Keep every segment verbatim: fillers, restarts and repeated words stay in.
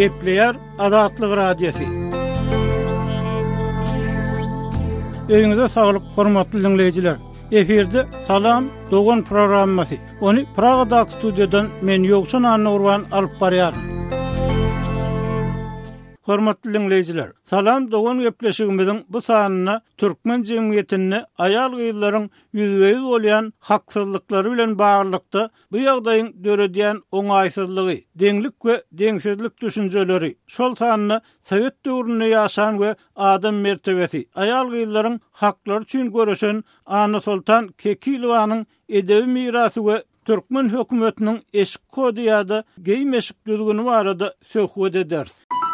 Gepleyer Azatlyk Radiosu. Öňüňizde saglyk, hormatly dinleýijiler. Eferde Salam Dogan programmasy. Onu Praga'da studiodan men Ýogşan Annurwan alyp barýar. Hormatly dinleýijiler, Salam Dogan gepleşigimiziň bu sanyna türkmen jemgyýetine aýal gyýlaryň ýüzbeýiz bolýan haksızlyklary bilen baglykda bu ýagdaýyň döredýän oňaýsyzlygy, deňlik we deňsizlik düşünjeleri, şol sanyna Sowet döwründe ýaşan we adam mertebesi, aýal gyýlaryň haklary üçin göreşen Ana Sultan Kekilowanyň edebi mirasy we türkmen hökümetiniň eşik kody ýa-da geýmeşik düzgünü barada söhbet eder.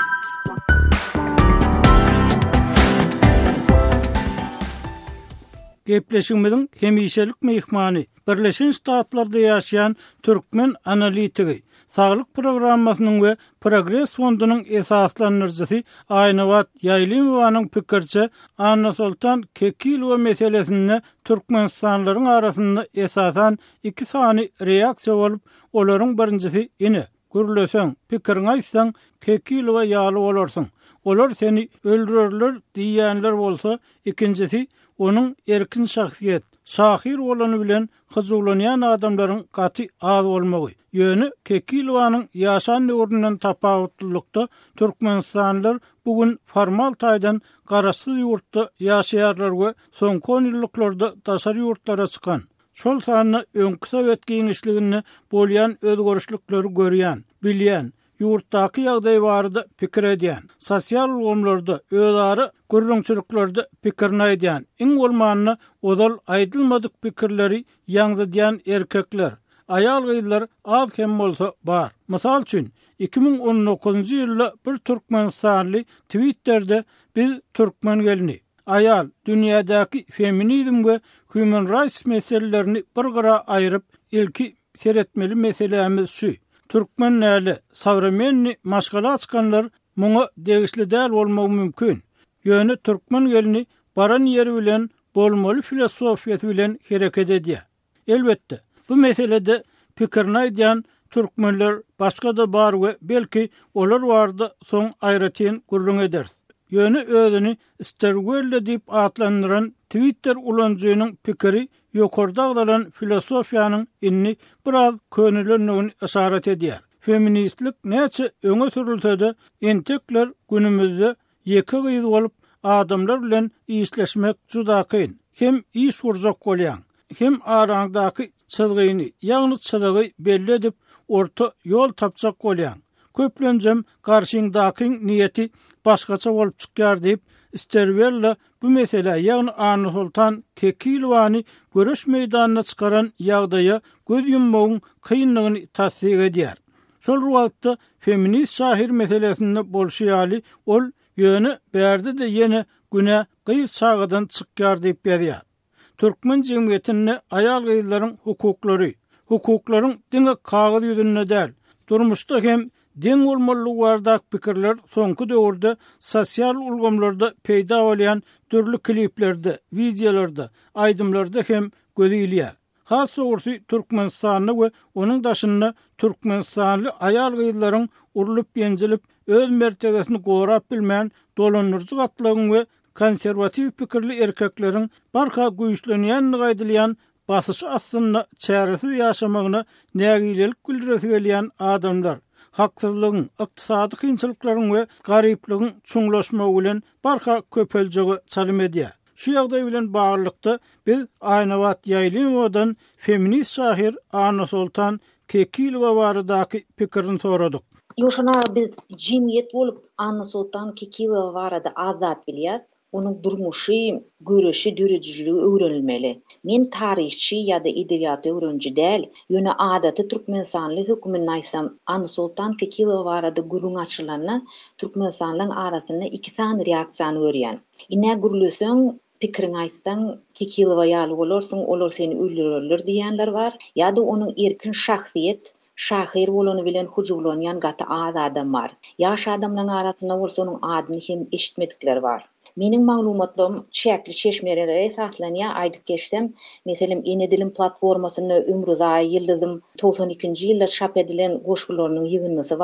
Gepleşigimiziň hemişelik mehmany, Birleşen Ştatlarda ýaşaýan türkmen analitigi, saglyk programmasynyň we Progress fondunyň esaslanyrjysy Aýnawat Ýaýlymowanyň pikirçe Ana Sultan Kekilowa meselesinde türkmenstanlaryň arasynda esasan iki sany reaksiýa bolup, olaryň birincisi ine gürleseň, pikiriň aýtsaň Kekilowa ýaly bolarsyň. Olar seni öldürürler diýenler bolsa, ikincisi onun erkin şahsiýet, şahir bolany bilen hyzuglanýan adamlaryň gaty az bolmagy. Ýöne Kekilowanyň ýaşan döwründen tapawutlykda türkmenstanlar bugün formal taýdan garaşsyz ýurtda ýaşaýarlar we soňky on ýyllarda taşary ýurtlara çykan. Şol sanyna öňkü Sowet giňişligini bolýan özgörüşlikleri görýän, bilýän, ýurtdaky ýagdaý barada pikir edýän, sosial ulgamlarda, özleri gürrüňçiliklarda pikirini aýdýan, iň bolmanyny odal aýdylmadyk pikirleri ýaňdadýan erkekler, aýal gyýlar az hem bolsa bar. Mysal üçin iki ming on dokuzunçy ýylda bir türkmenstanly Twitter'de biz türkmen gelini, aýal dünýädäki feminizm we human rights meselelerini bir gara aýryp ilki seretmeli meselemiz şu. Türkmen näli, savremenni maşgala açkanlar muňa degişli däl bolmagy mümkin. Ýöne türkmen gelini baran ýeri bilen bolmaly filosofiýaty bilen hereket edýär. Elbetde, bu meselede pikirini aýdýan türkmenler başga da bar we belki olar barda soň aýratyn gurrun eder. Ýöne özüni isterwelle diýip atlandyran Twitter ulanjynyň pikiri ýokardagdalan filosofiýanyň inni biraz könülenligini işaret edýär. Feministlik näçe öňe sürilse-de entekler günümizde ýeke gyýyz bolup adamlar bilen işleşmek juda kyn. Hem iş urjak bolýan, hem araňdaky çyzgyny, ýagny çyzygy belli edip orta ýol tapjak bolýan. Köplenjem karşyňdaky niýeti başgaça bolup çykýar diýip isterwelle bu mesele ýagny Ana Sultan Kekilowany görüş meýdanyna çykaran ýagdaýa göz yummagyň kynlygyny tasdik edýär. Şol wagtda feminist şahir meselesinde bolşýaly ol ýöne bärde de ýene güne gyýyz çagadan çykýar diýip berýär. Türkmen jemgyýetine aýal gyýlaryň hukuklary, hukuklaryň diňe kagyz ýüzünde däl, durmuşda hem deň bolmalygy bardak pikirler soňky döwürde sosial ulgamlarda peýda bolýan türlü kliplerde, videolarda, aýdymlarda hem gözelýär. Has soňsy Türkmenistany we onuň daşynda Türkmenistanly aýal gyýlaryň urulup ýenjilip öz mertebesini gorap bilmän dolanyrjy gatlaryň we konserwatiw pikirli erkekleriň barka güýçlenýänligi aýdylýan basyş astynda çäresiz ýaşamagyna nägilelik bildiresi gelýän adamlar haksızlygyň, ykdysady kynçylyklaryň we garyplygyň çuňlaşmagy bilen barka köpeljegi çalym edýär. Şu ýagdaý bilen baglykda biz Aýnawat Ýaýlymowadan feminist şahir Ana Sultan Kekilowa baradaky pikirini soradyk. Ýoşana biz jemgyýet bolup Ana Sultan Kekilowa barada azat bilýäs. Onun durmuşy, görüşi, dürejiligi öwrenilmeli. Men tarihçi ýa-da edebiýat öwrenji däl, ýöne adaty Türkmenistanly hökümini aýsam, Ana Sultan Kekilowa barada gurrun açylanyna Türkmenistanlyň arasyna iki san reaksiýany görýän. Ine gürleseň, pikirini aýtsaň, Kekilowa ýaly bolarsyň, olar seni öldürürler diýenler bar, ýa-da onun erkin şahsiýet, şahir bolany bilen hujuglanýan gaty az adam bar. Ýaş adamlaryň arasynda bolsa onuň adyny hem eşitmedikler bar. Mening maglumatlarym çäkli çeşmelere esaslanýar. Aýdyp geçsem, meselem Ene Dilim platformasyny Ömrüzay Ýyldızym doksan ikinji ýylda çap edilen goşgularynyň ýygnysy bar.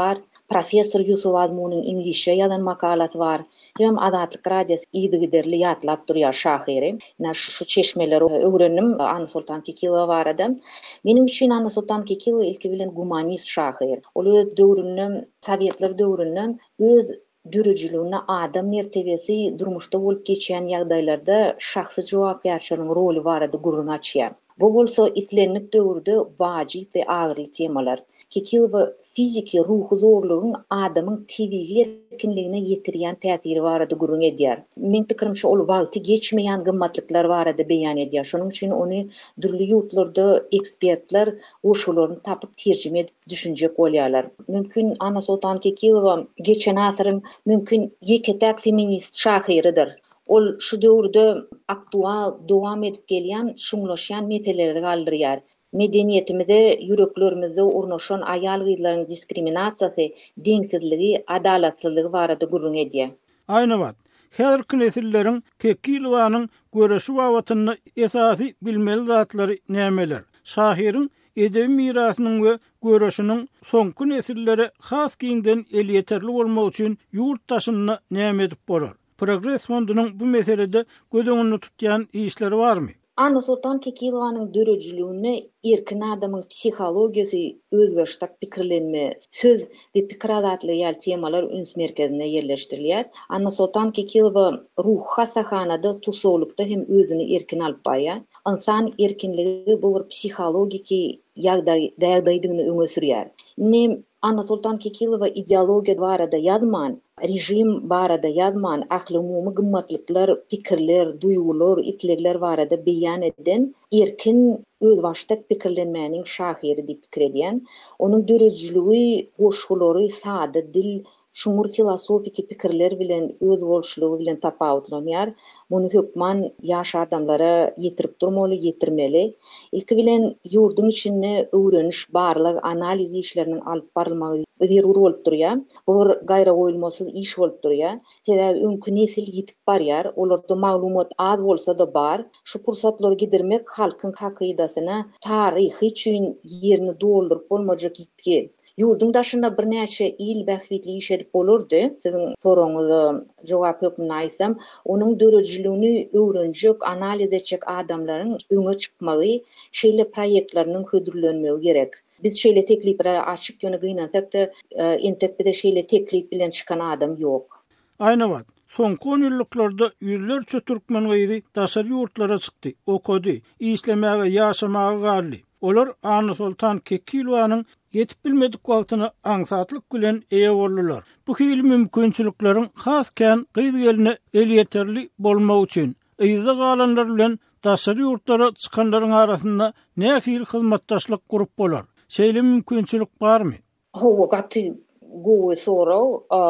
Professor Yusuf Azmun'un İngilizce yazan makalası var. Hem Azatlyk Radiosu iýdigiderli ýatlap durýar şahyry. Näme şu çeşmeleri öwrenim Anna Sultan Kekiwa barada. Menim üçin Anna Sultan Kekiwa ilki bilen humanist şahyr. Ol öz döwründen, Sovetler döwründen öz dürüjülüğüne adam mertebesi durmuşda bolup geçen ýagdaýlarda şahsy jogapkärçiligiň roli barada gurrun açýar. Bu bolsa islenlik döwürde wajyp we agry temalar. Kekiwa fiziki ruhy zorlugyň adamyň tebigy erkinligine ýetirýän täsiri barada gurrun edýär. Men pikirimçe ol wagty geçmeýän gymmatlyklar barada beýan edýär. Şonuň üçin ony dürli ýurtlarda ekspertler oşularyny tapyp terjime edip düşünjek bolýarlar. Mümkin Anna Sultan Kekiwa geçen asyryň mümkin ýeketäk feminist şahyrydyr. Ol şu döwürde aktual dowam edip gelýän şuňlaşýan meseleleri galdyrýar. Medeniýetimizde ýüreklerimizde urnaşan aýal gyzlaryň diskriminasiýasy, deňsizligi, adalatsyzlygy barada gurrun edýär. Aýna wagt, häzirki nesilleriň Kekilwanyň göreşi wawatyny esasy bilmeli zatlary nämeler? Şahyryň edebi mirasynyň we göreşiniň soňky nesillere has giňden el ýeterli bolmak üçin ýurtdaşyny näme edip bolar? Progress fondunyň bu meselede gödüňini tutýan işleri barmy? Anna Sultan Kekiwanyň dörejilüğüne erkin adamyň psihologiýasy, özbeştak pikirlenme, söz we pikir azatlygy ýaly temalar üns merkezine ýerleşdirilýär. Anna Sultan Kekiwa ruh hasahanada, tusolukda hem özüni erkin alyp barýar. İnsan erkinligi bu bir psihologiki ýagdaýdygyny öňe sürýär. Nem Anna Sultan Kekiwa ideologiýa barada ýazman, rejim barada ýazman, ahly umumy gymmatlyklar, pikirler, duýgular, islegler barada beýan eden erkin özbaşdak pikirlenmäniň şahyry diýip pikir edýän. Onuň dörejiligi, goşgulary, sada dil, şuňur filosofiki pikirler bilen öz bolşulygy bilen tapawutlanýar. Muny hökman ýaş adamlara ýetirip durmaly, ýetirmeli. Ilki bilen ýurdun içinde öwreniş, barlyk analiz işleriniň alyp barylmagy zerur bolup durýar. Bu bir gaýra goýulmasy iş bolup durýar. Sebäbi öňkü nesil ýitip barýar, olarda maglumat az bolsa da bar. Şu pursatlary gidirmek halkyň hakydasyna taryhy üçin ýerini doldurup bolmajak gitki. Ýurdun daşynda bir näçe ýyl bähwitli iş edip bolurdy. Siziň soraňyza jogap ýokmuny aýsam, onuň dörejilüğini öwrenjek, analiz etjek adamlaryň öňe çykmagy, şeýle proýektlarynyň hödürlenmegi gerek. Biz şeýle teklipleri açyk ýöne gynansak da entek bize şeýle teklip bilen çykan adam ýok. Aýna wagt, soňky on ýyllarda ýüzlerçe türkmen gyzy daşary ýurtlara çykdy, okudy, islemäge, ýaşamaga garly. Olar Anna Sultan Kekiwanyň yetip bilmedik wagtyny aňsatlyk bilen eýe boldular. Bu hili mümkinçilikleriň hasken gyzy geline el ýeterli bolmak üçin ýyzda galanlar bilen daşary ýurtlara çykanlaryň arasynda nähir hyzmatdaşlyk gurup bolar. Şeýle mümkinçilik barmy? Ho, gaty gowy soraw.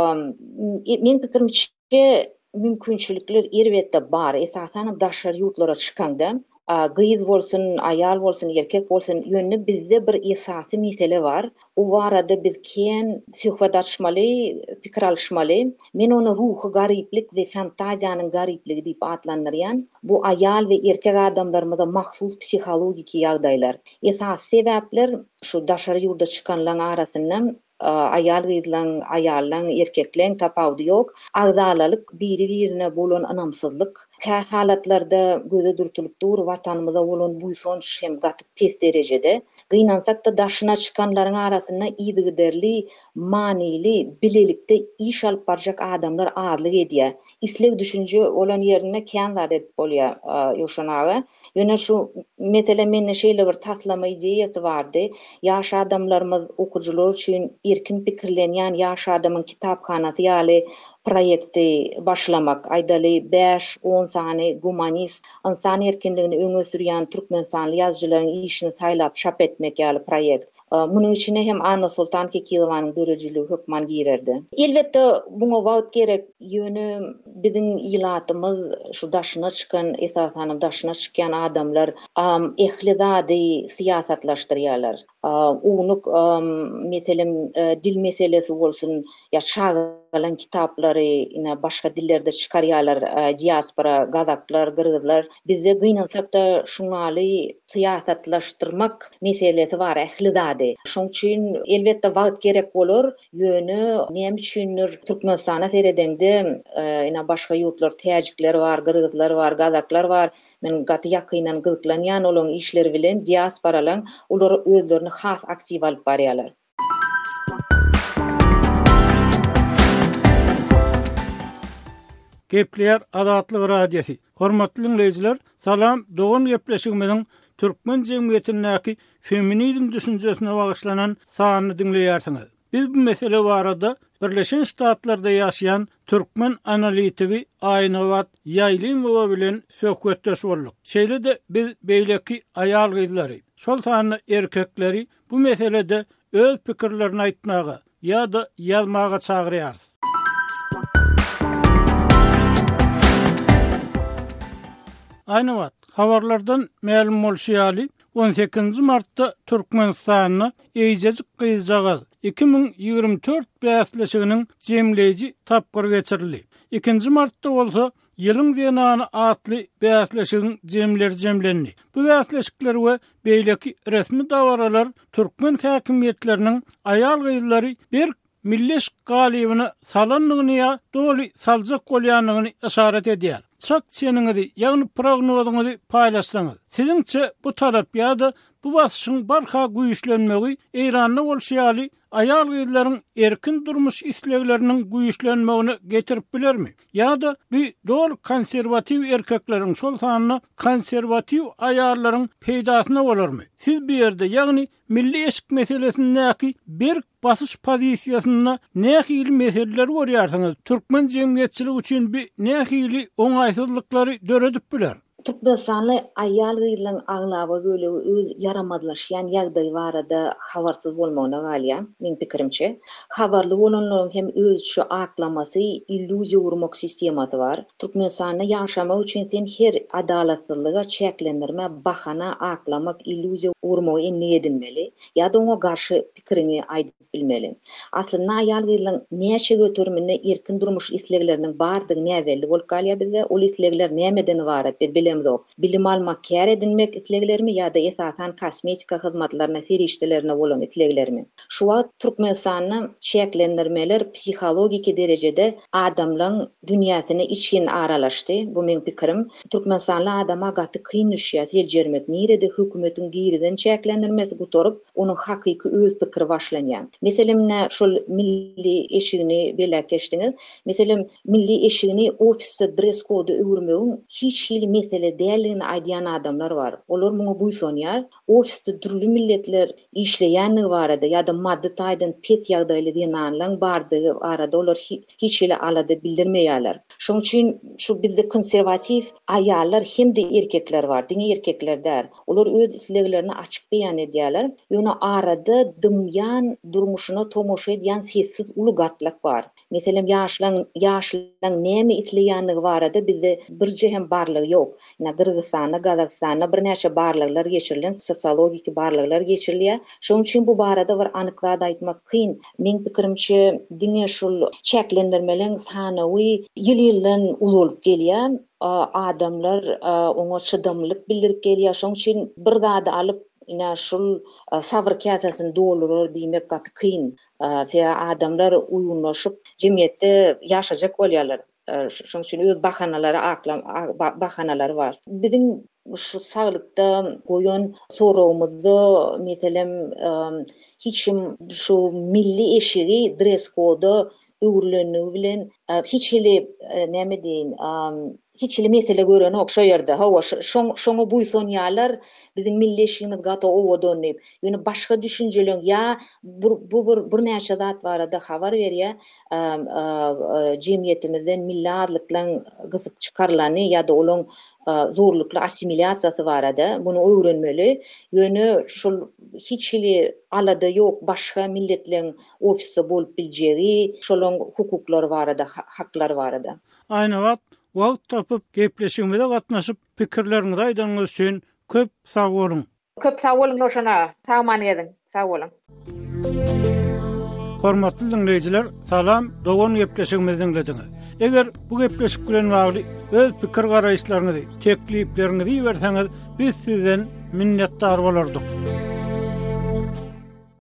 Men pikirimçe mümkinçilikler elbetde bar. Esasen daşary ýurtlara çykanda gyz bolsun, aýal bolsun, erkek bolsun, ýönne bizde bir esasy mesele var. O barada biz ken söhbet açmaly, pikir alışmaly. Men onu ruhy garyplik we fantaziýanyň garypligi diýip atlandyrýan. Bu aýal we erkek adamlarymyza mahsus psihologiki ýagdaýlar. Esas sebäpler şu daşary ýurda çykanlaryň arasyndan aýal gyzlaryň, aýallaryň, erkekleň tapawdy ýok. Agzalalyk biri-birine bolan anamsyzlyk. Käh halatlarda göze dürtülip dur, watanymyza bolan buýsonç hem gaty pes derejede. Gynansak da daşyna çykanlaryň arasynda ýygyderli, manili, bilelikde iş alyp barjak adamlar azlyk edýär. Isleg düşünje olan ýerine kän zat edip bolýar ýoşanagy. Ýöne şu mesele menne şeýle bir taslama ideýasy bardy. Ýaş adamlarymyz okujular üçin erkin pikirlenýän ýaş adamyň kitaphanasy ýaly proýekti başlamak. Aýdaly beş on sany humanist, insan erkinligini öňe sürýän türkmensanly ýazgylaryň işini saýlap çap etmek ýaly proýekt. Munyň içine hem Anna Sultan Kekiwanyň dörejiligi hökman girerdi. Elbetde buňa wagt gerek. Ýöne biziň ýylatymyz şu daşyna çykan, esasen daşyna çykan adamlar ehlizady siýasatlaşdyrýarlar. Uňuk meselem dil meselesi bolsun, ýa şagy galan kitaplary ina başga dillerde çykarýarlar, diaspora, gazaklar, gyrgyzlar. Bizde gynansak da şuňaly syýasatlaşdyrmak meselesi bar ählizade. Şoň üçin elbetde wagt gerek bolar. Ýöne näme üçindir Türkmenistana seredende ina başga ýurtlar, täjikler bar, gyrgyzlar bar, gazaklar bar. Men gaty ýakynan gyzyklanýan olan işleri bilen diasporalaň ular özlerini has aktiv alyp barýarlar. Gepler Azatlyk radiosi. Hormatly dinleyijiler, salam. Dogan gepleşigimiziň türkmen jemgyýetindäki feminizm düşünjesine bagyşlanan sanyny dinleýärsiňiz. Biz bu mesele barada Birleşen Ştatlarda ýaşaýan türkmen analitigi Aynawat Ýaýlymowa bilen söhbetdeş bolduk. Şeýle-de biz beýleki aýal gyzlary, şol sanyny erkekleri bu meselede öz pikirlerini aýtmaga ýa-da ýazmaga çagyrýar. Aynawat, habarlardan ma'lum bolşýaly on sekizinji martda Türkmenistanyny eýjejik gyzjagaz iki bin ýygrimi dört bäsleşiginiň jemleýiji tapgyr geçirildi. ikinji martda bolsa ýylyň denany atly bäsleşigiň jemleri jemlendi. Bu bäsleşikler we beýleki resmi dawaralar türkmen häkimetleriniň aýal gyzlary bir milliş galybyny salanlygyny ýa doly saljak bolýanlygyny işaret edýär. Çak çeniňizi, ýagny prognozuňyzy paýlaşsaňyz. Siziňçe bu talap ýa-da bu basyşyň barha güýçlenmegi eýranly bolşýaly aýal gyzlaryň erkin durmuş islegleriniň güýçlenmegini getirip bilermi? Ýa-da bu dol konserwatiw erkekleriň şol sanyny konserwatiw aýallaryň peýdasyna bolarmy? Siz bu ýerde ýagny milli eşik meselesindäki bir basış pozisiýasyna nähili meseleler görýärsiňiz? Türkmen jemgyýetçiligi üçin bir nähili oňaýsyzlyklary döredip biler. Türkmenistanly aýal gyzlaryň aglaby böyle öz yaramadlaşýan ýagdaý barada habarsyz bolmagyna galýa, men pikirimçe. Habarly bolanlaryň hem öz şu aklamasy, illüziýa urmak sistemasy bar. Türkmenistanda ýaşamak üçin sen her adalatsyzlyga çeklendirme, bahana aklamak, illüziýa urmak enne edilmeli. Ýa-da oňa garşy pikirini aýdyp bilmeli. Aslynda aýal gyzlaryň näçe götürmeni erkin durmuş islegleriniň bardygy näwelli bolup galýa bize. Ol islegler nämeden ibaret? Bilim almak kär edinmek isleglerimi ýa-da esasan kosmetika hyzmatlaryna serişdelerine bolan isleglerimi. Şu wagt Türkmenistanyň çeklendirmeler psihologiki derejede adamlaryň dünýäsyna için aralaşdy. Bu men pikirim. Türkmenistanly adama gaty kyn düşýär, ýerjermek nirede hökümetiň giriden çeklendirmesi gutorup, onuň hakyky öz pikir başlanýan. Meselem şol milli eşigini beläkeşdiňiz. Meselem milli eşigini ofisde dress kody öwürmegiň hiç hili mesele däldigini aýdýan adamlar bar. Olar muňa buýsanýar. Ofisde türlü milletler işleýän barada ýa-da maddi taýdan pes ýagdaýly denanlaryň bardygy arada olar hiç hili alada bildirmeýärler. Şoň üçin şu bizde konserwatiw aýallar hem de erkekler bar. Diňe erkekler däl. Olar öz isleglerini açyk beýan edýärler. Ýöne arada dymýan durmuşyna tomoşa edýän sessiz uly gatlak bar. Meselem ýaşlaň ýaşlaň näme itleýänligi barada bizde birje hem barlygy ýok. Ina Gyrgyzstanda, Gazakstanda bir näçe barlyklar geçirilen, sosiologik barlyklar geçirilýär. Şoň üçin bu barada bir anyklady aýtmak kyn. Men pikirimçe diňe şol çeklendirmeleň sanawy ýyl-ýyldan uzulup gelýär. Adamlar oňa çydamlyk bildirip gelýär. Şoň üçin bir zady alyp ina şol sabr käsasyny doldurar diýmek gaty kyn. Şeýle adamlar uýunlaşyp jemgyýetde ýaşajak bolýarlar. Şoň üçin öz bahanalary aklam bahanalary bar. Biziň şu saglykda goýan soragymyzda meselem hiçim şu milli eşigi dress kody öwürlenigi bilen hiç hili näme diýin, hiç hili mesele göreni okşaýardy. Hawa şoňa buýsanýarlar biziň milli eşigimiz gata owa dönýär. Ýöne başga düşünjeleň ýa bu bir bir näçe zat barada habar berýär. Jemgyýetimizden milli adlyklaryň gysyp çykarlany ýa-da olaň zorlukly assimilyasiýasy barada bunu öwrenmeli. Ýöne şol hiç hili alada ýok başga milletleriň ofisi bolup biljegi, şolaň hukuklary barada, haklar barada. Aynawat wagt tapyp gepleşigimizde gatnaşyp pikirleriňizi aýdanyňyz üçin köp sag bolun. Köp sag bolun Noşana. Sag many edin. Sag bolun. Hormatly dinleyijiler, salam, dogon gepleşigimizi dinlediňiz. Eger bu gepleşik bilen bagly öz pikir garaýşlaryňyzy, teklipleriňizi berseňiz, biz sizden minnetdar bolardyk.